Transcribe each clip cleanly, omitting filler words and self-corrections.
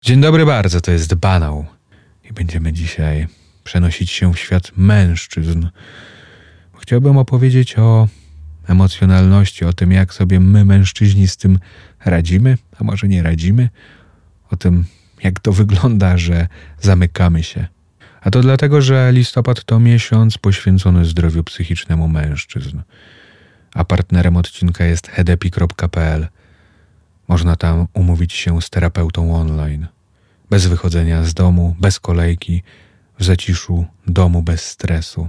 Dzień dobry bardzo, to jest Banał i będziemy dzisiaj przenosić się w świat mężczyzn. Chciałbym opowiedzieć o emocjonalności, o tym, jak sobie my, mężczyźni, z tym radzimy, a może nie radzimy, o tym, jak to wygląda, że zamykamy się. A to dlatego, że listopad to miesiąc poświęcony zdrowiu psychicznemu mężczyzn. A partnerem odcinka jest hedepi.pl. Można tam umówić się z terapeutą online. Bez wychodzenia z domu, bez kolejki, w zaciszu domu bez stresu.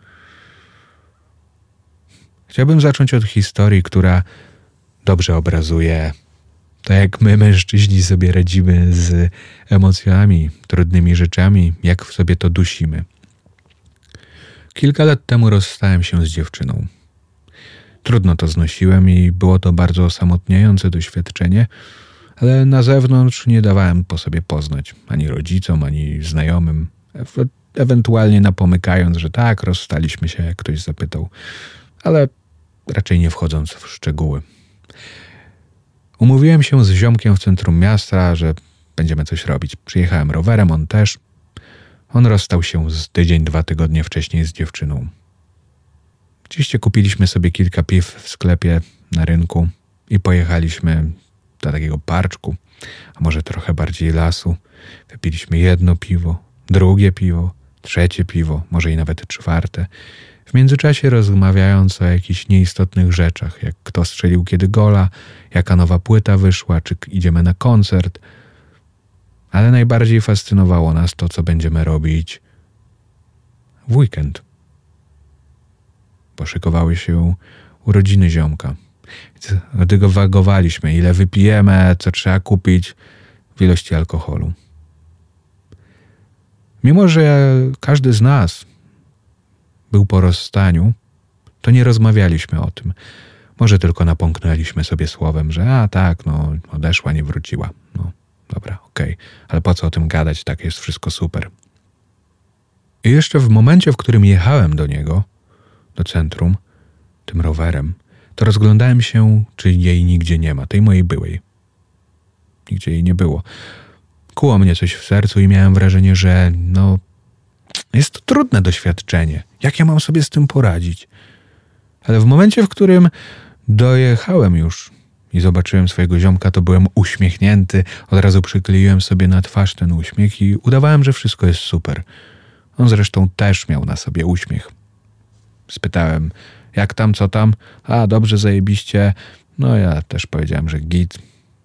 Chciałbym zacząć od historii, która dobrze obrazuje to, jak my, mężczyźni, sobie radzimy z emocjami, trudnymi rzeczami, jak w sobie to dusimy. Kilka lat temu rozstałem się z dziewczyną. Trudno to znosiłem i było to bardzo osamotniające doświadczenie, ale na zewnątrz nie dawałem po sobie poznać ani rodzicom, ani znajomym, ewentualnie napomykając, że tak, rozstaliśmy się, jak ktoś zapytał, ale raczej nie wchodząc w szczegóły. Umówiłem się z ziomkiem w centrum miasta, że będziemy coś robić. Przyjechałem rowerem, on też. On rozstał się z tydzień, 2 tygodnie wcześniej z dziewczyną. Oczywiście kupiliśmy sobie kilka piw w sklepie na rynku i pojechaliśmy do takiego parczku, a może trochę bardziej lasu. Wypiliśmy 1 piwo, 2 piwo, 3 piwo, może i nawet 4. W międzyczasie rozmawiając o jakichś nieistotnych rzeczach, jak kto strzelił kiedy gola, jaka nowa płyta wyszła, czy idziemy na koncert. Ale najbardziej fascynowało nas to, co będziemy robić w weekend. Poszykowały się urodziny ziomka. Dywagowaliśmy, ile wypijemy, co trzeba kupić w ilości alkoholu. Mimo że każdy z nas był po rozstaniu, to nie rozmawialiśmy o tym. Może tylko napomknęliśmy sobie słowem, że odeszła, nie wróciła. No, dobra, okej. Ale po co o tym gadać, tak jest wszystko super. I jeszcze w momencie, w którym jechałem do niego, do centrum, tym rowerem, to rozglądałem się, czy jej nigdzie nie ma, tej mojej byłej. Nigdzie jej nie było. Kuło mnie coś w sercu i miałem wrażenie, że jest to trudne doświadczenie. Jak ja mam sobie z tym poradzić? Ale w momencie, w którym dojechałem już i zobaczyłem swojego ziomka, to byłem uśmiechnięty. Od razu przykleiłem sobie na twarz ten uśmiech i udawałem, że wszystko jest super. On zresztą też miał na sobie uśmiech. Spytałem, jak tam, co tam? A, dobrze, zajebiście. No ja też powiedziałem, że git.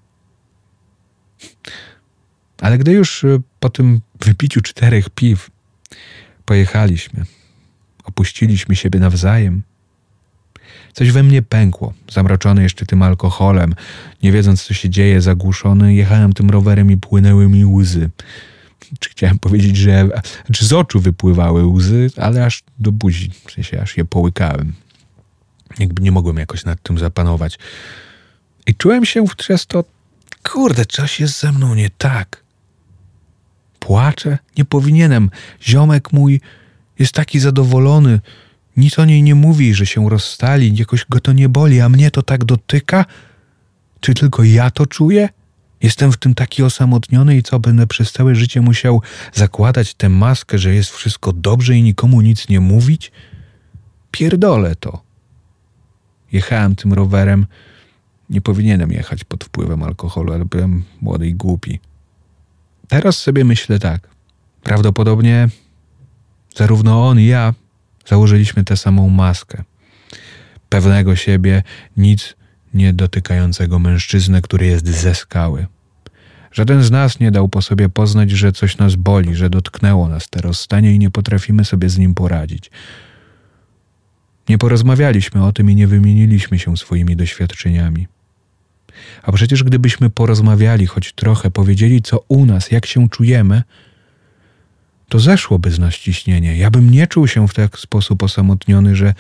Ale gdy już po tym wypiciu 4 piw pojechaliśmy, opuściliśmy siebie nawzajem, coś we mnie pękło, zamroczony jeszcze tym alkoholem, nie wiedząc, co się dzieje, zagłuszony, jechałem tym rowerem i płynęły mi łzy. Czy chciałem powiedzieć, że z oczu wypływały łzy, ale aż do buzi, w sensie aż je połykałem. Jakby nie mogłem jakoś nad tym zapanować. I czułem się przez to, kurde, coś jest ze mną nie tak. Płaczę? Nie powinienem. Ziomek mój jest taki zadowolony. Nic o niej nie mówi, że się rozstali, jakoś go to nie boli, a mnie to tak dotyka? Czy tylko ja to czuję? Jestem w tym taki osamotniony i co, będę przez całe życie musiał zakładać tę maskę, że jest wszystko dobrze i nikomu nic nie mówić? Pierdolę to. Jechałem tym rowerem. Nie powinienem jechać pod wpływem alkoholu, ale byłem młody i głupi. Teraz sobie myślę tak. Prawdopodobnie zarówno on i ja założyliśmy tę samą maskę. Pewnego siebie, nic nie dotykającego mężczyznę, który jest ze skały. Żaden z nas nie dał po sobie poznać, że coś nas boli, że dotknęło nas te rozstanie i nie potrafimy sobie z nim poradzić. Nie porozmawialiśmy o tym i nie wymieniliśmy się swoimi doświadczeniami. A przecież gdybyśmy porozmawiali choć trochę, powiedzieli co u nas, jak się czujemy, to zeszłoby z nas ciśnienie. Ja bym nie czuł się w taki sposób osamotniony, że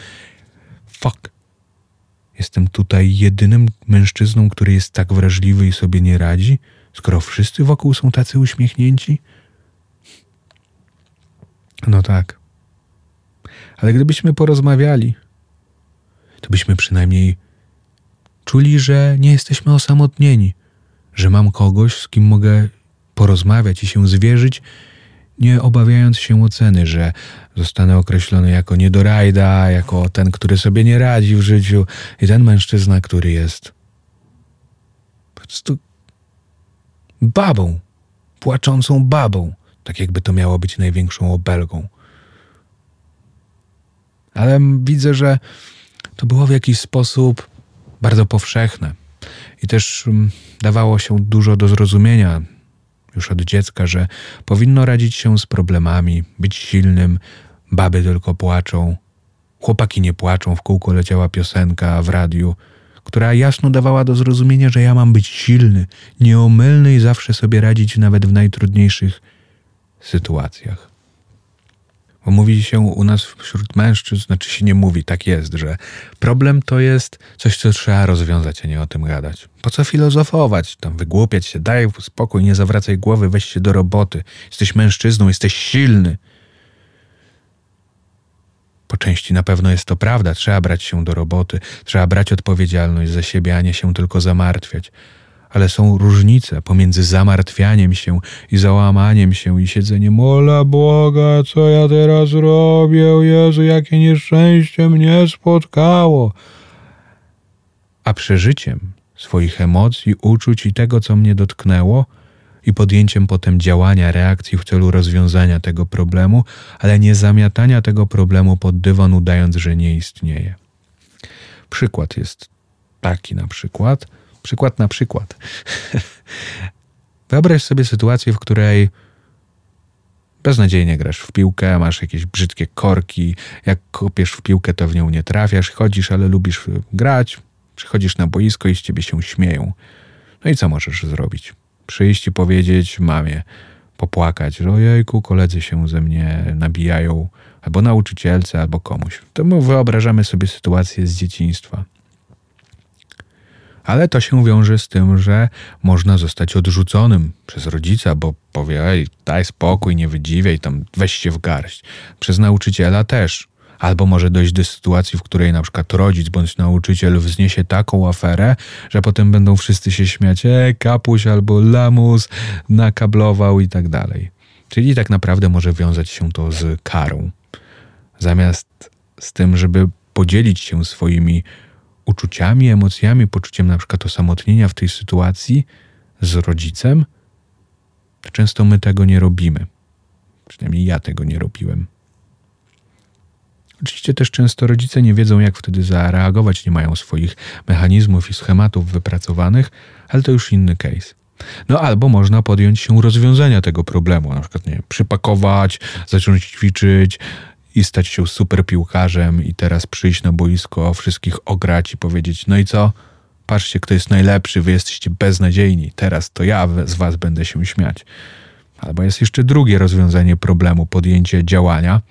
jestem tutaj jedynym mężczyzną, który jest tak wrażliwy i sobie nie radzi, skoro wszyscy wokół są tacy uśmiechnięci? No tak. Ale gdybyśmy porozmawiali, to byśmy przynajmniej czuli, że nie jesteśmy osamotnieni, że mam kogoś, z kim mogę porozmawiać i się zwierzyć, nie obawiając się oceny, że zostanę określony jako niedorajda, jako ten, który sobie nie radzi w życiu i ten mężczyzna, który jest po prostu babą, płaczącą babą, tak jakby to miało być największą obelgą. Ale widzę, że to było w jakiś sposób bardzo powszechne i też dawało się dużo do zrozumienia już od dziecka, że powinno radzić się z problemami, być silnym, baby tylko płaczą, chłopaki nie płaczą, w kółko leciała piosenka w radiu, która jasno dawała do zrozumienia, że ja mam być silny, nieomylny i zawsze sobie radzić nawet w najtrudniejszych sytuacjach. Bo mówi się u nas wśród mężczyzn, znaczy się nie mówi, tak jest, że problem to jest coś, co trzeba rozwiązać, a nie o tym gadać. Po co filozofować, tam wygłupiać się, daj spokój, nie zawracaj głowy, weź się do roboty. Jesteś mężczyzną, jesteś silny. Po części na pewno jest to prawda, trzeba brać się do roboty, trzeba brać odpowiedzialność za siebie, a nie się tylko zamartwiać. Ale są różnice pomiędzy zamartwianiem się i załamaniem się i siedzeniem ola Boga, co ja teraz robię, Jezu, jakie nieszczęście mnie spotkało. A przeżyciem swoich emocji, uczuć i tego, co mnie dotknęło i podjęciem potem działania, reakcji w celu rozwiązania tego problemu, ale nie zamiatania tego problemu pod dywan, udając, że nie istnieje. Przykład jest taki na przykład. Wyobraź sobie sytuację, w której beznadziejnie grasz w piłkę, masz jakieś brzydkie korki, jak kopiesz w piłkę, to w nią nie trafiasz, chodzisz, ale lubisz grać, przychodzisz na boisko i z ciebie się śmieją. No i co możesz zrobić? Przyjść i powiedzieć mamie, popłakać, że ojejku, koledzy się ze mnie nabijają, albo nauczycielce, albo komuś. To my wyobrażamy sobie sytuację z dzieciństwa. Ale to się wiąże z tym, że można zostać odrzuconym przez rodzica, bo powie, ej, daj spokój, nie wydziwiaj, tam weź się w garść. Przez nauczyciela też. Albo może dojść do sytuacji, w której na przykład rodzic bądź nauczyciel wzniesie taką aferę, że potem będą wszyscy się śmiać, kapuś albo lamus nakablował i tak dalej. Czyli tak naprawdę może wiązać się to z karą. Zamiast z tym, żeby podzielić się swoimi uczuciami, emocjami, poczuciem na przykład osamotnienia w tej sytuacji z rodzicem, to często my tego nie robimy. Przynajmniej ja tego nie robiłem. Oczywiście też często rodzice nie wiedzą, jak wtedy zareagować, nie mają swoich mechanizmów i schematów wypracowanych, ale to już inny case. No albo można podjąć się rozwiązania tego problemu, na przykład przypakować, zacząć ćwiczyć i stać się super piłkarzem i teraz przyjść na boisko, wszystkich ograć i powiedzieć, no i co? Patrzcie, kto jest najlepszy, wy jesteście beznadziejni, teraz to ja z was będę się śmiać. Albo jest jeszcze drugie rozwiązanie problemu, podjęcie działania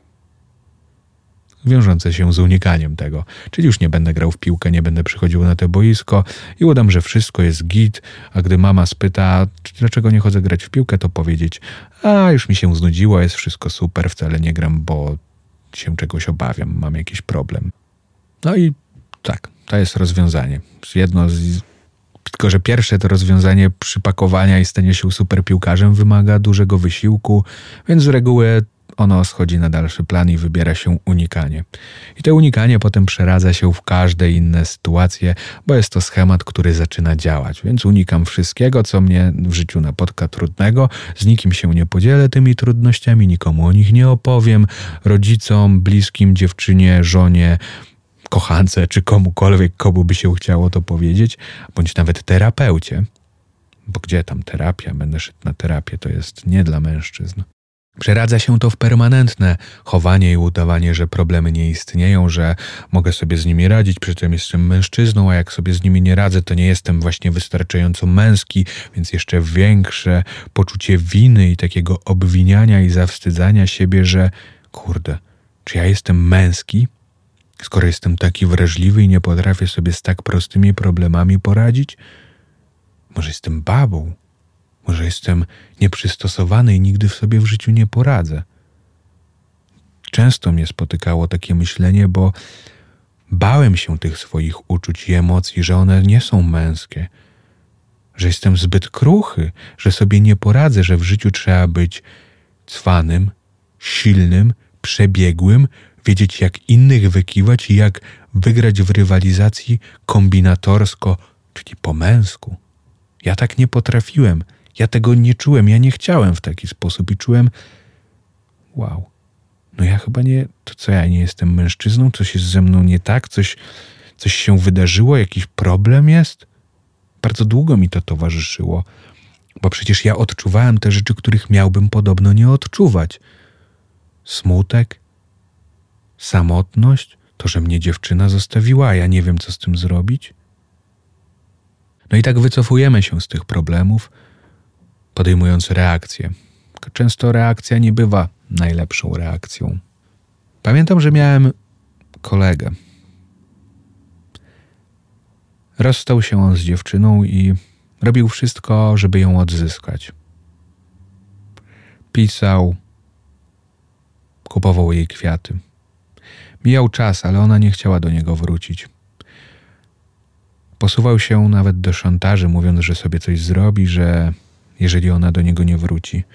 wiążące się z unikaniem tego. Czyli już nie będę grał w piłkę, nie będę przychodził na to boisko i udam, że wszystko jest git, a gdy mama spyta, dlaczego nie chodzę grać w piłkę, to powiedzieć, już mi się znudziło, jest wszystko super, wcale nie gram, bo się czegoś obawiam, mam jakiś problem. No i tak, to jest rozwiązanie. Tylko że pierwsze to rozwiązanie przypakowania i stania się super piłkarzem wymaga dużego wysiłku, więc z reguły ono schodzi na dalszy plan i wybiera się unikanie. I to unikanie potem przeradza się w każde inne sytuacje, bo jest to schemat, który zaczyna działać. Więc unikam wszystkiego, co mnie w życiu napotka trudnego, z nikim się nie podzielę tymi trudnościami, nikomu o nich nie opowiem, rodzicom, bliskim, dziewczynie, żonie, kochance, czy komukolwiek, komu by się chciało to powiedzieć, bądź nawet terapeucie. Bo gdzie tam terapia? Będę szedł na terapię, to jest nie dla mężczyzn. Przeradza się to w permanentne chowanie i udawanie, że problemy nie istnieją, że mogę sobie z nimi radzić, przy czym jestem mężczyzną, a jak sobie z nimi nie radzę, to nie jestem właśnie wystarczająco męski, więc jeszcze większe poczucie winy i takiego obwiniania i zawstydzania siebie, że kurde, czy ja jestem męski, skoro jestem taki wrażliwy i nie potrafię sobie z tak prostymi problemami poradzić? Może jestem babą? Może jestem nieprzystosowany i nigdy w sobie w życiu nie poradzę. Często mnie spotykało takie myślenie, bo bałem się tych swoich uczuć i emocji, że one nie są męskie. że jestem zbyt kruchy, że sobie nie poradzę, że w życiu trzeba być cwanym, silnym, przebiegłym, wiedzieć jak innych wykiwać i jak wygrać w rywalizacji kombinatorsko, czyli po męsku. Ja tak nie potrafiłem, ja tego nie czułem, ja nie chciałem w taki sposób i czułem, wow, no ja chyba nie, to co, ja nie jestem mężczyzną, coś jest ze mną nie tak, coś się wydarzyło, jakiś problem jest? Bardzo długo mi to towarzyszyło, bo przecież ja odczuwałem te rzeczy, których miałbym podobno nie odczuwać. Smutek, samotność, to, że mnie dziewczyna zostawiła, a ja nie wiem, co z tym zrobić. No i tak wycofujemy się z tych problemów, podejmując reakcję. Często reakcja nie bywa najlepszą reakcją. Pamiętam, że miałem kolegę. Rozstał się on z dziewczyną i robił wszystko, żeby ją odzyskać. Pisał, kupował jej kwiaty. Mijał czas, ale ona nie chciała do niego wrócić. Posuwał się nawet do szantaży, mówiąc, że sobie coś zrobi, że jeżeli ona do niego nie wróci.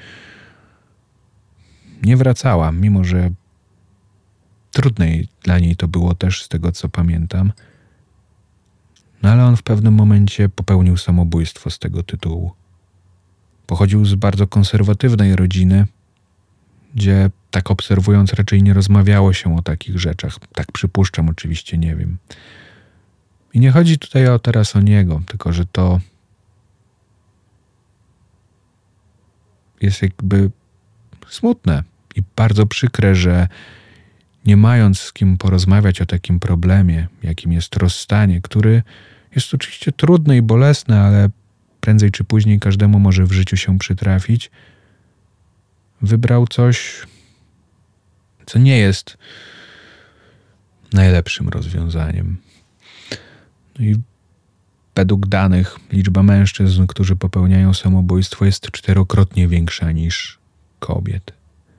Nie wracała, mimo że trudniej dla niej to było też, z tego co pamiętam. No ale on w pewnym momencie popełnił samobójstwo z tego tytułu. Pochodził z bardzo konserwatywnej rodziny, gdzie tak obserwując raczej nie rozmawiało się o takich rzeczach. Tak przypuszczam, oczywiście nie wiem. I nie chodzi tutaj teraz o niego, tylko że to jest jakby smutne i bardzo przykre, że nie mając z kim porozmawiać o takim problemie, jakim jest rozstanie, który jest oczywiście trudny i bolesny, ale prędzej czy później każdemu może w życiu się przytrafić, wybrał coś, co nie jest najlepszym rozwiązaniem. No i według danych liczba mężczyzn, którzy popełniają samobójstwo, jest 4-krotnie większa niż kobiet.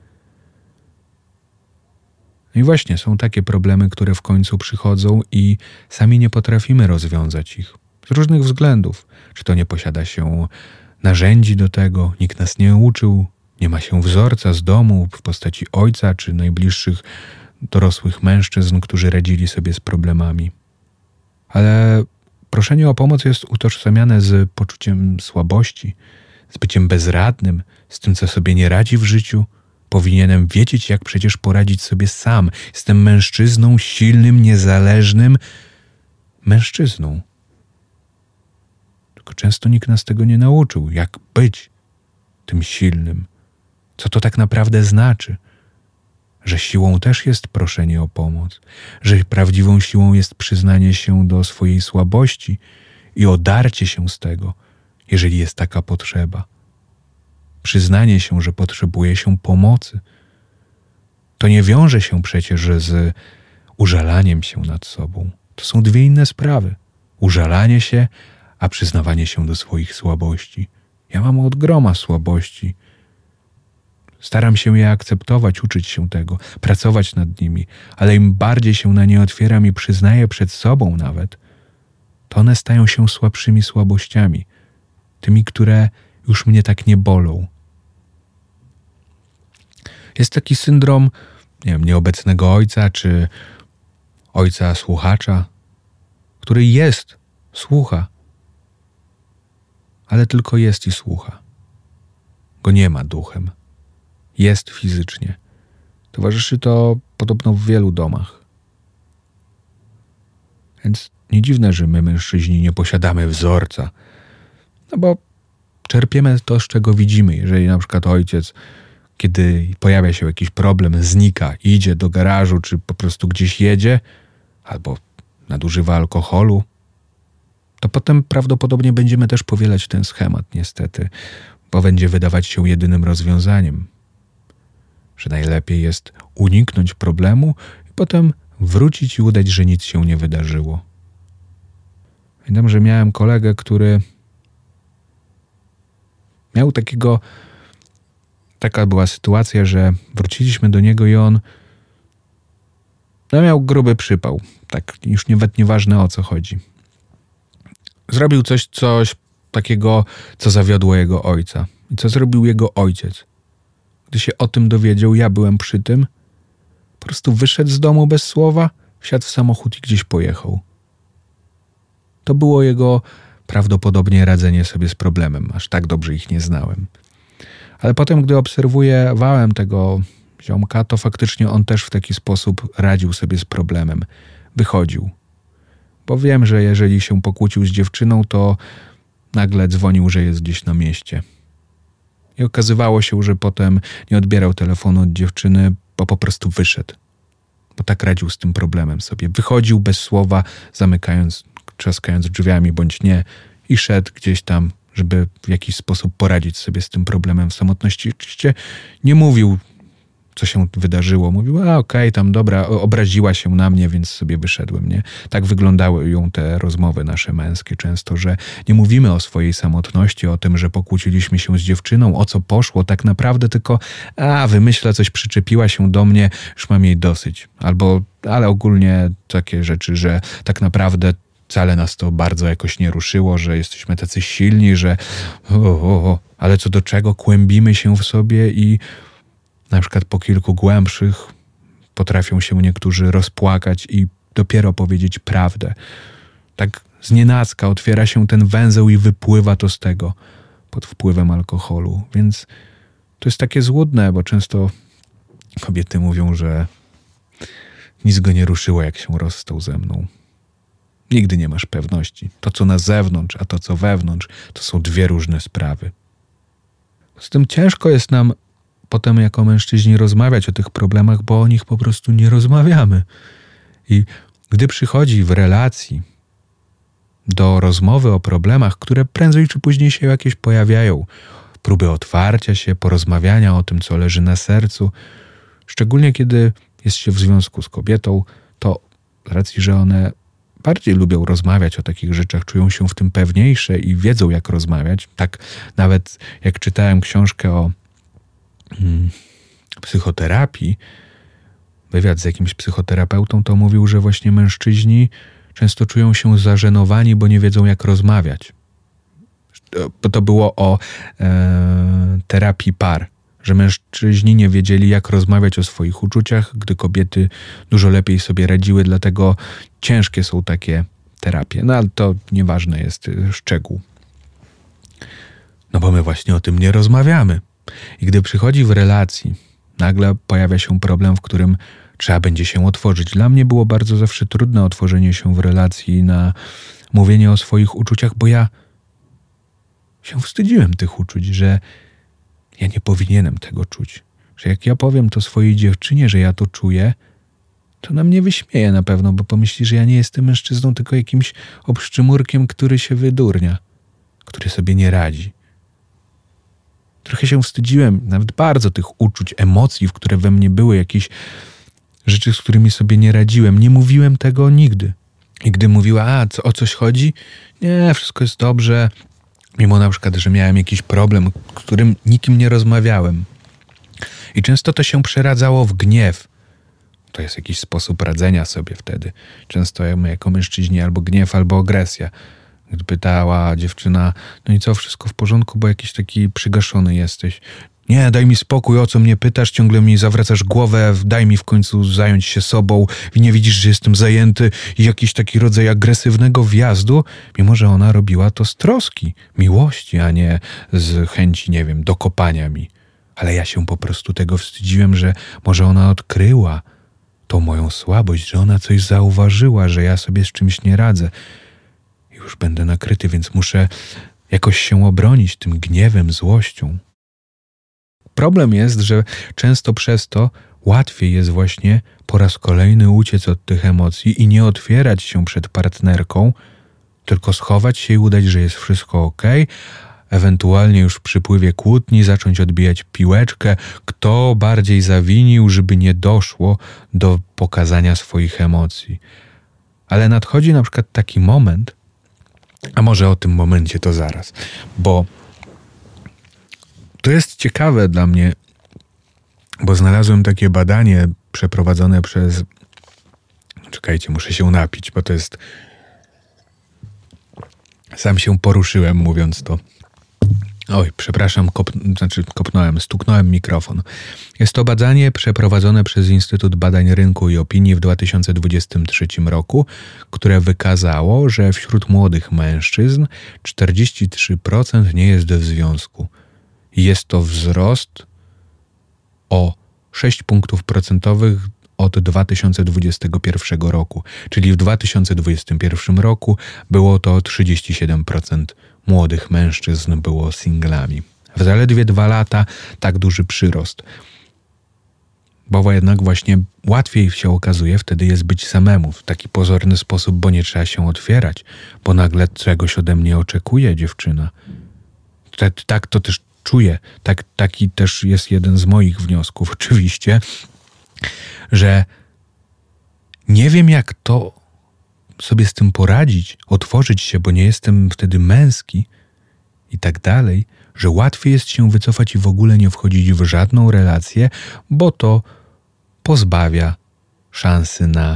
No i właśnie są takie problemy, które w końcu przychodzą i sami nie potrafimy rozwiązać ich z różnych względów. Czy to nie posiada się narzędzi do tego, nikt nas nie uczył, nie ma się wzorca z domu w postaci ojca czy najbliższych dorosłych mężczyzn, którzy radzili sobie z problemami. Ale proszenie o pomoc jest utożsamiane z poczuciem słabości, z byciem bezradnym, z tym, co sobie nie radzi w życiu. Powinienem wiedzieć, jak przecież poradzić sobie sam. Jestem mężczyzną, silnym, niezależnym mężczyzną. Tylko często nikt nas tego nie nauczył, jak być tym silnym. Co to tak naprawdę znaczy? Że siłą też jest proszenie o pomoc, że prawdziwą siłą jest przyznanie się do swojej słabości i odarcie się z tego, jeżeli jest taka potrzeba. Przyznanie się, że potrzebuje się pomocy. To nie wiąże się przecież z użalaniem się nad sobą. To są dwie inne sprawy. Użalanie się, a przyznawanie się do swoich słabości. Ja mam od groma słabości. Staram się je akceptować, uczyć się tego, pracować nad nimi, ale im bardziej się na nie otwieram i przyznaję przed sobą nawet, to one stają się słabszymi słabościami, tymi, które już mnie tak nie bolą. Jest taki syndrom, nie wiem, nieobecnego ojca, czy ojca słuchacza, który jest, słucha, ale tylko jest i słucha. Go nie ma duchem. Jest fizycznie. Towarzyszy to podobno w wielu domach. Więc nie dziwne, że my, mężczyźni, nie posiadamy wzorca. No bo czerpiemy to, z czego widzimy. Jeżeli na przykład ojciec, kiedy pojawia się jakiś problem, znika, idzie do garażu, czy po prostu gdzieś jedzie, albo nadużywa alkoholu, to potem prawdopodobnie będziemy też powielać ten schemat, niestety, bo będzie wydawać się jedynym rozwiązaniem. Że najlepiej jest uniknąć problemu i potem wrócić i udać, że nic się nie wydarzyło. Pamiętam, że miałem kolegę, który miał taka była sytuacja, że wróciliśmy do niego i on miał gruby przypał. Tak już nawet nieważne o co chodzi. Zrobił coś takiego, co zawiodło jego ojca i co zrobił jego ojciec. Gdy się o tym dowiedział, ja byłem przy tym, po prostu wyszedł z domu bez słowa, wsiadł w samochód i gdzieś pojechał. To było jego prawdopodobnie radzenie sobie z problemem, aż tak dobrze ich nie znałem. Ale potem, gdy obserwowałem tego ziomka, to faktycznie on też w taki sposób radził sobie z problemem. Wychodził. Bo wiem, że jeżeli się pokłócił z dziewczyną, to nagle dzwonił, że jest gdzieś na mieście. I okazywało się, że potem nie odbierał telefonu od dziewczyny, bo po prostu wyszedł. Bo tak radził z tym problemem sobie. Wychodził bez słowa, zamykając, trzaskając drzwiami bądź nie i szedł gdzieś tam, żeby w jakiś sposób poradzić sobie z tym problemem w samotności. Oczywiście nie mówił, co się wydarzyło. Mówił, okej, tam dobra, obraziła się na mnie, więc sobie wyszedłem, nie? Tak wyglądały te rozmowy nasze męskie często, że nie mówimy o swojej samotności, o tym, że pokłóciliśmy się z dziewczyną, o co poszło tak naprawdę, tylko wymyśla coś, przyczepiła się do mnie, już mam jej dosyć. Ale ogólnie takie rzeczy, że tak naprawdę wcale nas to bardzo jakoś nie ruszyło, że jesteśmy tacy silni, że ale co do czego kłębimy się w sobie i na przykład po kilku głębszych potrafią się niektórzy rozpłakać i dopiero powiedzieć prawdę. Tak znienacka otwiera się ten węzeł i wypływa to z tego pod wpływem alkoholu. Więc to jest takie złudne, bo często kobiety mówią, że nic go nie ruszyło, jak się rozstał ze mną. Nigdy nie masz pewności. To, co na zewnątrz, a to, co wewnątrz, to są dwie różne sprawy. Z tym ciężko jest nam potem jako mężczyźni rozmawiać o tych problemach, bo o nich po prostu nie rozmawiamy. I gdy przychodzi w relacji do rozmowy o problemach, które prędzej czy później się jakieś pojawiają, próby otwarcia się, porozmawiania o tym, co leży na sercu, szczególnie kiedy jest się w związku z kobietą, to z racji, że one bardziej lubią rozmawiać o takich rzeczach, czują się w tym pewniejsze i wiedzą, jak rozmawiać. Tak nawet jak czytałem książkę o psychoterapii, wywiad z jakimś psychoterapeutą, to mówił, że właśnie mężczyźni często czują się zażenowani, bo nie wiedzą, jak rozmawiać. Bo to było o terapii par, że mężczyźni nie wiedzieli, jak rozmawiać o swoich uczuciach, gdy kobiety dużo lepiej sobie radziły, dlatego ciężkie są takie terapie. No ale to nieważne jest szczegół. No bo my właśnie o tym nie rozmawiamy. I gdy przychodzi w relacji, nagle pojawia się problem, w którym trzeba będzie się otworzyć. Dla mnie było bardzo zawsze trudne otworzenie się w relacji na mówienie o swoich uczuciach, bo ja się wstydziłem tych uczuć, że ja nie powinienem tego czuć. Że jak ja powiem to swojej dziewczynie, że ja to czuję, to na mnie wyśmieje na pewno, bo pomyśli, że ja nie jestem mężczyzną, tylko jakimś obszczymurkiem, który się wydurnia, który sobie nie radzi. Trochę się wstydziłem, nawet bardzo tych uczuć, emocji, w które we mnie były, jakieś rzeczy, z którymi sobie nie radziłem. Nie mówiłem tego nigdy. I gdy mówiła, o coś chodzi? Nie, wszystko jest dobrze. Mimo na przykład, że miałem jakiś problem, o którym nikim nie rozmawiałem. I często to się przeradzało w gniew. To jest jakiś sposób radzenia sobie wtedy. Często my jako mężczyźni albo gniew, albo agresja. Gdy pytała dziewczyna, no i co, wszystko w porządku, bo jakiś taki przygaszony jesteś. Nie, daj mi spokój, o co mnie pytasz, ciągle mi zawracasz głowę, daj mi w końcu zająć się sobą i nie widzisz, że jestem zajęty i jakiś taki rodzaj agresywnego wjazdu, mimo że ona robiła to z troski, miłości, a nie z chęci, nie wiem, dokopania mi. Ale ja się po prostu tego wstydziłem, że może ona odkryła tą moją słabość, że ona coś zauważyła, że ja sobie z czymś nie radzę. Już będę nakryty, więc muszę jakoś się obronić tym gniewem, złością. Problem jest, że często przez to łatwiej jest właśnie po raz kolejny uciec od tych emocji i nie otwierać się przed partnerką, tylko schować się i udać, że jest wszystko okej, ewentualnie już w przypływie kłótni zacząć odbijać piłeczkę, kto bardziej zawinił, żeby nie doszło do pokazania swoich emocji. Ale nadchodzi na przykład taki moment, a może o tym momencie to zaraz, bo to jest ciekawe dla mnie, bo znalazłem takie badanie przeprowadzone przez... Czekajcie, muszę się napić, bo to jest Sam się poruszyłem, mówiąc to. Oj, przepraszam, stuknąłem mikrofon. Jest to badanie przeprowadzone przez Instytut Badań Rynku i Opinii w 2023 roku, które wykazało, że wśród młodych mężczyzn 43% nie jest w związku. Jest to wzrost o 6 punktów procentowych od 2021 roku, czyli w 2021 roku było to 37% młodych mężczyzn było singlami. W zaledwie 2 lata tak duży przyrost. Bo jednak właśnie łatwiej się okazuje wtedy jest być samemu w taki pozorny sposób, bo nie trzeba się otwierać, bo nagle czegoś ode mnie oczekuje dziewczyna. Tak to też czuję. Taki też jest jeden z moich wniosków oczywiście, że nie wiem jak to sobie z tym poradzić, otworzyć się, bo nie jestem wtedy męski i tak dalej, że łatwiej jest się wycofać i w ogóle nie wchodzić w żadną relację, bo to pozbawia szansy na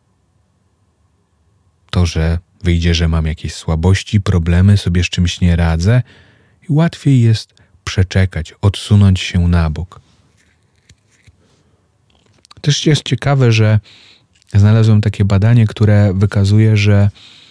to, że wyjdzie, że mam jakieś słabości, problemy, sobie z czymś nie radzę i łatwiej jest przeczekać, odsunąć się na bok. Też jest ciekawe, że znalazłem takie badanie, które wykazuje, że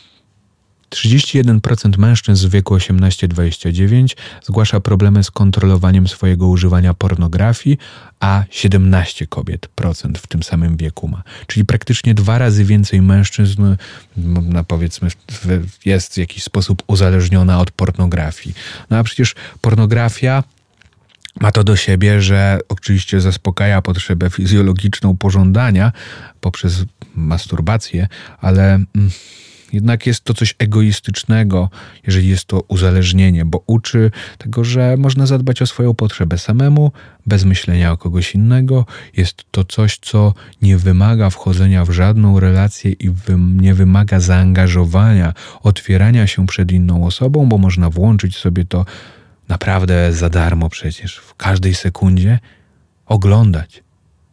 31% mężczyzn w wieku 18-29 zgłasza problemy z kontrolowaniem swojego używania pornografii, a 17% w tym samym wieku ma. Czyli praktycznie 2 razy więcej mężczyzn, powiedzmy, jest w jakiś sposób uzależniona od pornografii. No a przecież pornografia ma to do siebie, że oczywiście zaspokaja potrzebę fizjologiczną pożądania poprzez masturbację, ale jednak jest to coś egoistycznego, jeżeli jest to uzależnienie, bo uczy tego, że można zadbać o swoją potrzebę samemu, bez myślenia o kogoś innego. Jest to coś, co nie wymaga wchodzenia w żadną relację i nie wymaga zaangażowania, otwierania się przed inną osobą, bo można włączyć sobie to naprawdę za darmo przecież, w każdej sekundzie oglądać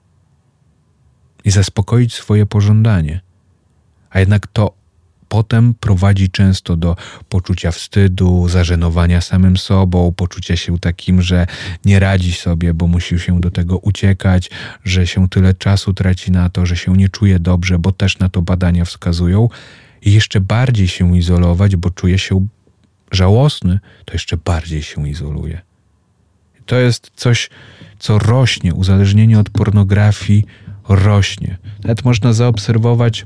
i zaspokoić swoje pożądanie. A jednak to potem prowadzi często do poczucia wstydu, zażenowania samym sobą, poczucia się takim, że nie radzi sobie, bo musi się do tego uciekać, że się tyle czasu traci na to, że się nie czuje dobrze, bo też na to badania wskazują i jeszcze bardziej się izolować, bo czuje się żałosny, to jeszcze bardziej się izoluje. To jest coś, co rośnie. Uzależnienie od pornografii rośnie. Nawet można zaobserwować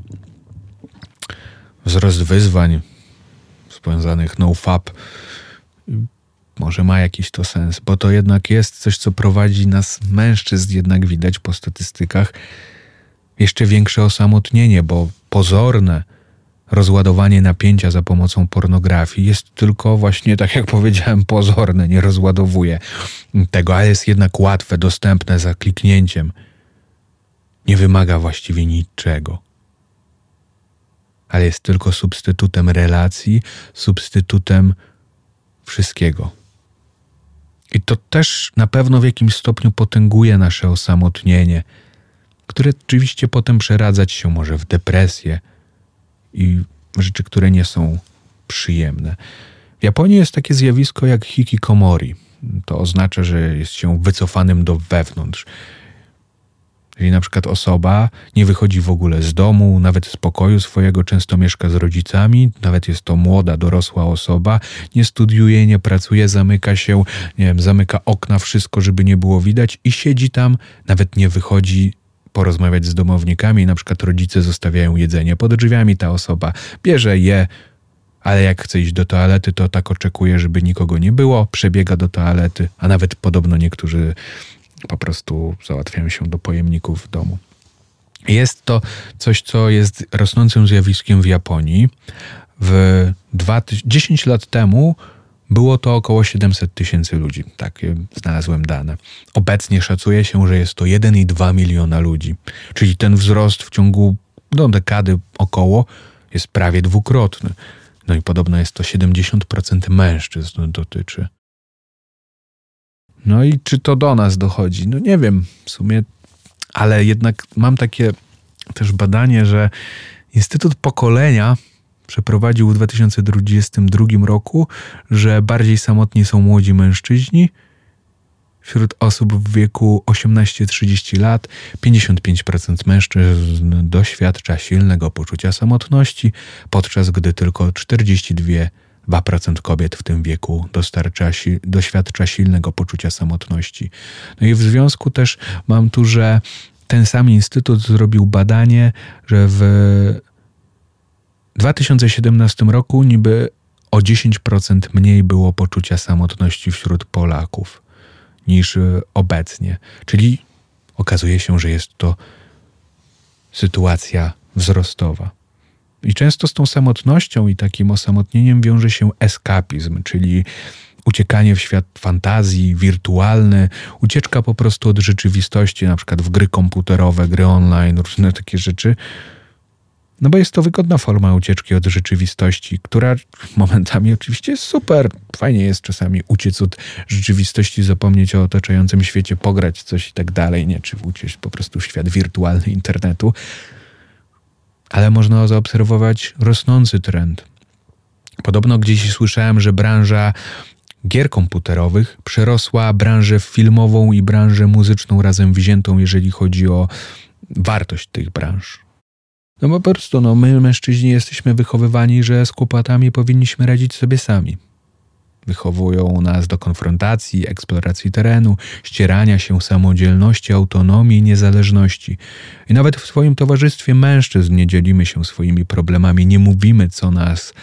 wzrost wyzwań związanych nofap. Może ma jakiś to sens, bo to jednak jest coś, co prowadzi nas, mężczyzn, jednak widać po statystykach, jeszcze większe osamotnienie, bo pozorne rozładowanie napięcia za pomocą pornografii jest tylko właśnie, tak jak powiedziałem, pozorne, nie rozładowuje tego, ale jest jednak łatwe, dostępne za kliknięciem. Nie wymaga właściwie niczego. Ale jest tylko substytutem relacji, substytutem wszystkiego. I to też na pewno w jakimś stopniu potęguje nasze osamotnienie, które oczywiście potem przeradzać się może w depresję i rzeczy, które nie są przyjemne. W Japonii jest takie zjawisko jak hikikomori. To oznacza, że jest się wycofanym do wewnątrz. Czyli na przykład osoba nie wychodzi w ogóle z domu, nawet z pokoju swojego, często mieszka z rodzicami, nawet jest to młoda, dorosła osoba, nie studiuje, nie pracuje, zamyka się, zamyka okna, wszystko, żeby nie było widać i siedzi tam, nawet nie wychodzi porozmawiać z domownikami, na przykład rodzice zostawiają jedzenie pod drzwiami, ta osoba bierze je, ale jak chce iść do toalety, to tak oczekuje, żeby nikogo nie było, przebiega do toalety, a nawet podobno niektórzy po prostu załatwiają się do pojemników w domu. Jest to coś, co jest rosnącym zjawiskiem w Japonii. 10 lat temu było to około 700 000 ludzi. Takie znalazłem dane. Obecnie szacuje się, że jest to 1,2 miliona ludzi. Czyli ten wzrost w ciągu dekady około jest prawie dwukrotny. No i podobno jest to 70% mężczyzn dotyczy. No i czy to do nas dochodzi? No nie wiem w sumie, ale jednak mam takie też badanie, że Instytut Pokolenia przeprowadził w 2022 roku, że bardziej samotni są młodzi mężczyźni. Wśród osób w wieku 18-30 lat 55% mężczyzn doświadcza silnego poczucia samotności, podczas gdy tylko 42% kobiet w tym wieku doświadcza silnego poczucia samotności. No i w związku też mam tu, że ten sam instytut zrobił badanie, że w 2017 roku niby o 10% mniej było poczucia samotności wśród Polaków niż obecnie. Czyli okazuje się, że jest to sytuacja wzrostowa. I często z tą samotnością i takim osamotnieniem wiąże się eskapizm, czyli uciekanie w świat fantazji, wirtualny, ucieczka po prostu od rzeczywistości, na przykład w gry komputerowe, gry online, różne takie rzeczy. No bo jest to wygodna forma ucieczki od rzeczywistości, która momentami oczywiście jest super. Fajnie jest czasami uciec od rzeczywistości, zapomnieć o otaczającym świecie, pograć coś i tak dalej, nie? Czy uciec po prostu w świat wirtualny internetu. Ale można zaobserwować rosnący trend. Podobno gdzieś słyszałem, że branża gier komputerowych przerosła branżę filmową i branżę muzyczną razem wziętą, jeżeli chodzi o wartość tych branż. No bo po prostu my mężczyźni jesteśmy wychowywani, że z kłopotami powinniśmy radzić sobie sami. Wychowują nas do konfrontacji, eksploracji terenu, ścierania się, samodzielności, autonomii, niezależności. I nawet w swoim towarzystwie mężczyzn nie dzielimy się swoimi problemami, nie mówimy, co nas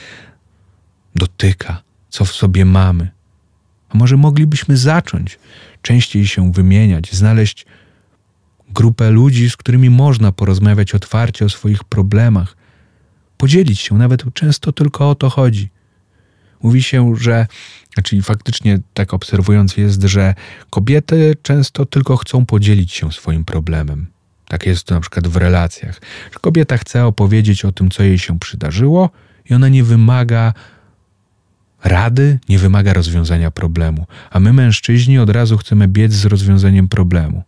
dotyka, co w sobie mamy. A może moglibyśmy zacząć częściej się wymieniać, znaleźć grupę ludzi, z którymi można porozmawiać otwarcie o swoich problemach, podzielić się, nawet często tylko o to chodzi. Mówi się, że, czyli faktycznie tak obserwując jest, że kobiety często tylko chcą podzielić się swoim problemem. Tak jest to na przykład w relacjach. Że kobieta chce opowiedzieć o tym, co jej się przydarzyło i ona nie wymaga rady, nie wymaga rozwiązania problemu. A my mężczyźni od razu chcemy biec z rozwiązaniem problemu.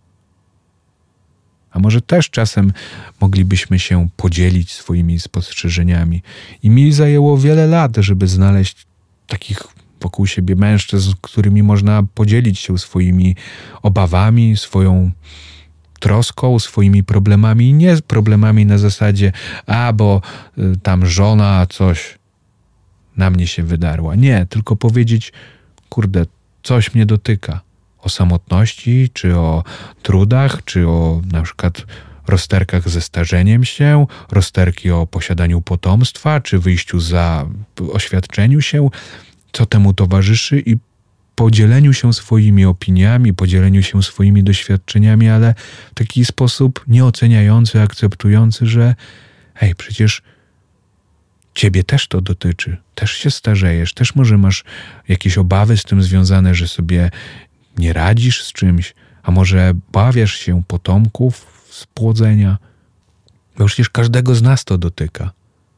A może też czasem moglibyśmy się podzielić swoimi spostrzeżeniami. I mi zajęło wiele lat, żeby znaleźć takich wokół siebie mężczyzn, z którymi można podzielić się swoimi obawami, swoją troską, swoimi problemami. Nie problemami na zasadzie, bo tam żona coś na mnie się wydarła. Nie, tylko powiedzieć, kurde, coś mnie dotyka. O samotności, czy o trudach, czy o na przykład rozterkach ze starzeniem się, rozterki o posiadaniu potomstwa, czy wyjściu za oświadczeniu się, co temu towarzyszy i podzieleniu się swoimi opiniami, podzieleniu się swoimi doświadczeniami, ale w taki sposób nieoceniający, akceptujący, że przecież ciebie też to dotyczy, też się starzejesz, też może masz jakieś obawy z tym związane, że sobie nie radzisz z czymś, a może bawiasz się potomków z płodzenia, bo przecież każdego z nas to dotyka.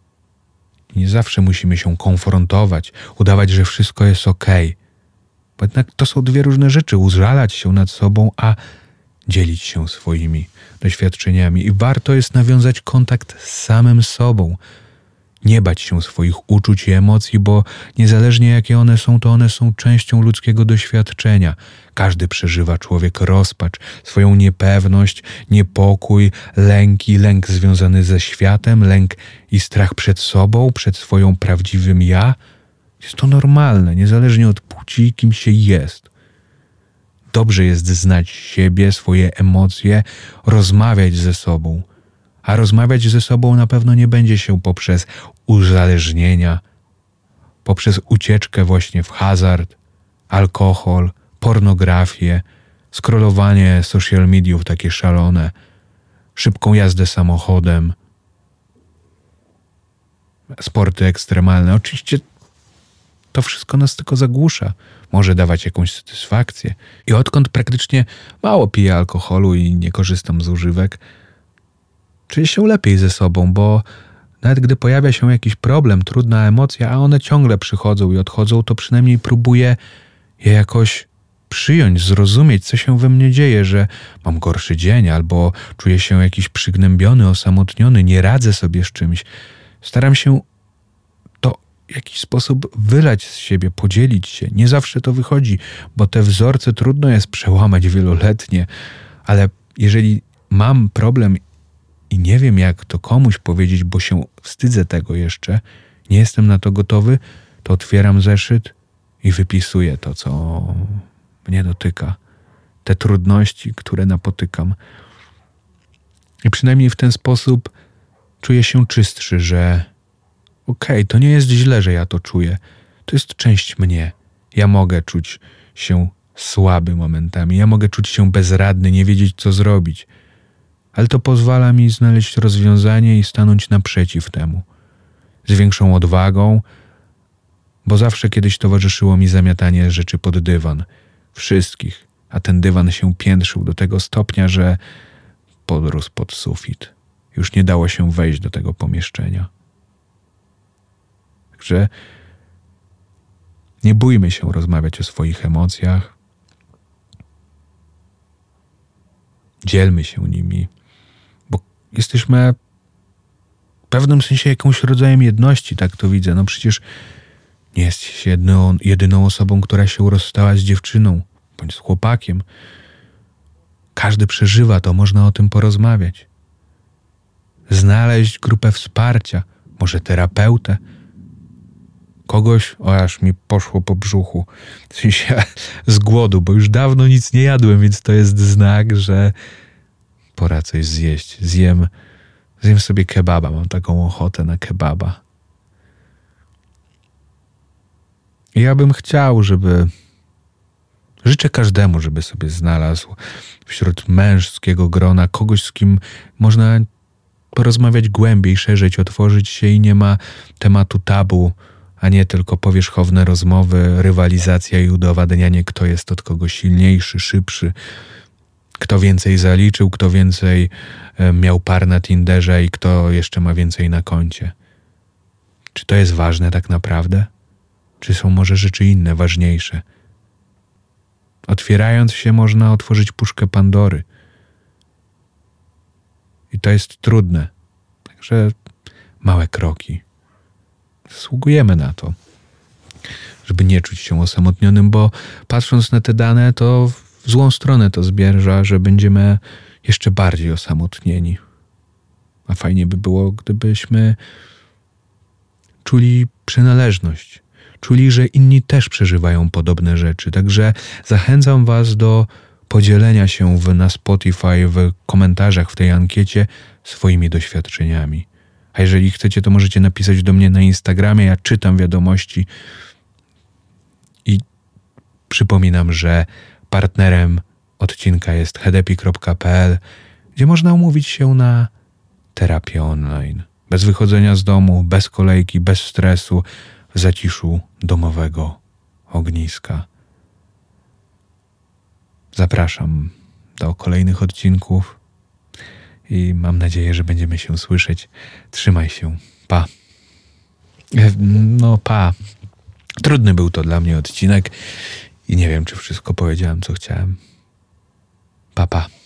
I nie zawsze musimy się konfrontować, udawać, że wszystko jest okej. Bo jednak to są dwie różne rzeczy, użalać się nad sobą, a dzielić się swoimi doświadczeniami. I warto jest nawiązać kontakt z samym sobą, nie bać się swoich uczuć i emocji, bo niezależnie jakie one są, to one są częścią ludzkiego doświadczenia. Każdy przeżywa, człowiek, rozpacz, swoją niepewność, niepokój, lęk związany ze światem, lęk i strach przed sobą, przed swoją prawdziwym ja. Jest to normalne, niezależnie od płci, kim się jest. Dobrze jest znać siebie, swoje emocje, rozmawiać ze sobą. A rozmawiać ze sobą na pewno nie będzie się poprzez uzależnienia, poprzez ucieczkę właśnie w hazard, alkohol, pornografię, scrollowanie social mediów takie szalone, szybką jazdę samochodem, sporty ekstremalne. Oczywiście to wszystko nas tylko zagłusza. Może dawać jakąś satysfakcję. I odkąd praktycznie mało piję alkoholu i nie korzystam z używek, czuję się lepiej ze sobą, bo nawet gdy pojawia się jakiś problem, trudna emocja, a one ciągle przychodzą i odchodzą, to przynajmniej próbuję je jakoś przyjąć, zrozumieć, co się we mnie dzieje, że mam gorszy dzień albo czuję się jakiś przygnębiony, osamotniony, nie radzę sobie z czymś. Staram się w jakiś sposób wylać z siebie, podzielić się. Nie zawsze to wychodzi, bo te wzorce trudno jest przełamać wieloletnie, ale jeżeli mam problem i nie wiem, jak to komuś powiedzieć, bo się wstydzę tego jeszcze, nie jestem na to gotowy, to otwieram zeszyt i wypisuję to, co mnie dotyka. Te trudności, które napotykam. I przynajmniej w ten sposób czuję się czystszy, że okej, to nie jest źle, że ja to czuję. To jest część mnie. Ja mogę czuć się słaby momentami. Ja mogę czuć się bezradny, nie wiedzieć, co zrobić. Ale to pozwala mi znaleźć rozwiązanie i stanąć naprzeciw temu. Z większą odwagą, bo zawsze kiedyś towarzyszyło mi zamiatanie rzeczy pod dywan. Wszystkich. A ten dywan się piętrzył do tego stopnia, że podrósł pod sufit. Już nie dało się wejść do tego pomieszczenia. Także nie bójmy się rozmawiać o swoich emocjach. Dzielmy się nimi, bo jesteśmy w pewnym sensie jakimś rodzajem jedności, tak to widzę. No przecież nie jesteś jedyną osobą, która się rozstała z dziewczyną bądź z chłopakiem. Każdy przeżywa to, można o tym porozmawiać. Znaleźć grupę wsparcia, może terapeutę, kogoś, aż mi poszło po brzuchu, w sensie z głodu, bo już dawno nic nie jadłem, więc to jest znak, że pora coś zjeść. Zjem sobie kebaba, mam taką ochotę na kebaba. I ja bym chciał, życzę każdemu, żeby sobie znalazł wśród męskiego grona kogoś, z kim można porozmawiać głębiej, szerzej, otworzyć się i nie ma tematu tabu, a nie tylko powierzchowne rozmowy, rywalizacja i udowadnianie, kto jest od kogo silniejszy, szybszy, kto więcej zaliczył, kto więcej miał par na Tinderze i kto jeszcze ma więcej na koncie. Czy to jest ważne tak naprawdę? Czy są może rzeczy inne, ważniejsze? Otwierając się można otworzyć puszkę Pandory. I to jest trudne. Także małe kroki. Zasługujemy na to, żeby nie czuć się osamotnionym, bo patrząc na te dane, to w złą stronę to zmierza, że będziemy jeszcze bardziej osamotnieni. A fajnie by było, gdybyśmy czuli przynależność, czuli, że inni też przeżywają podobne rzeczy. Także zachęcam Was do podzielenia się na Spotify, w komentarzach w tej ankiecie swoimi doświadczeniami. A jeżeli chcecie, to możecie napisać do mnie na Instagramie. Ja czytam wiadomości i przypominam, że partnerem odcinka jest hedepi.pl, gdzie można umówić się na terapię online. Bez wychodzenia z domu, bez kolejki, bez stresu, w zaciszu domowego ogniska. Zapraszam do kolejnych odcinków i mam nadzieję, że będziemy się słyszeć. Trzymaj się. Pa. Pa. Trudny był to dla mnie odcinek i nie wiem, czy wszystko powiedziałem, co chciałem. Pa.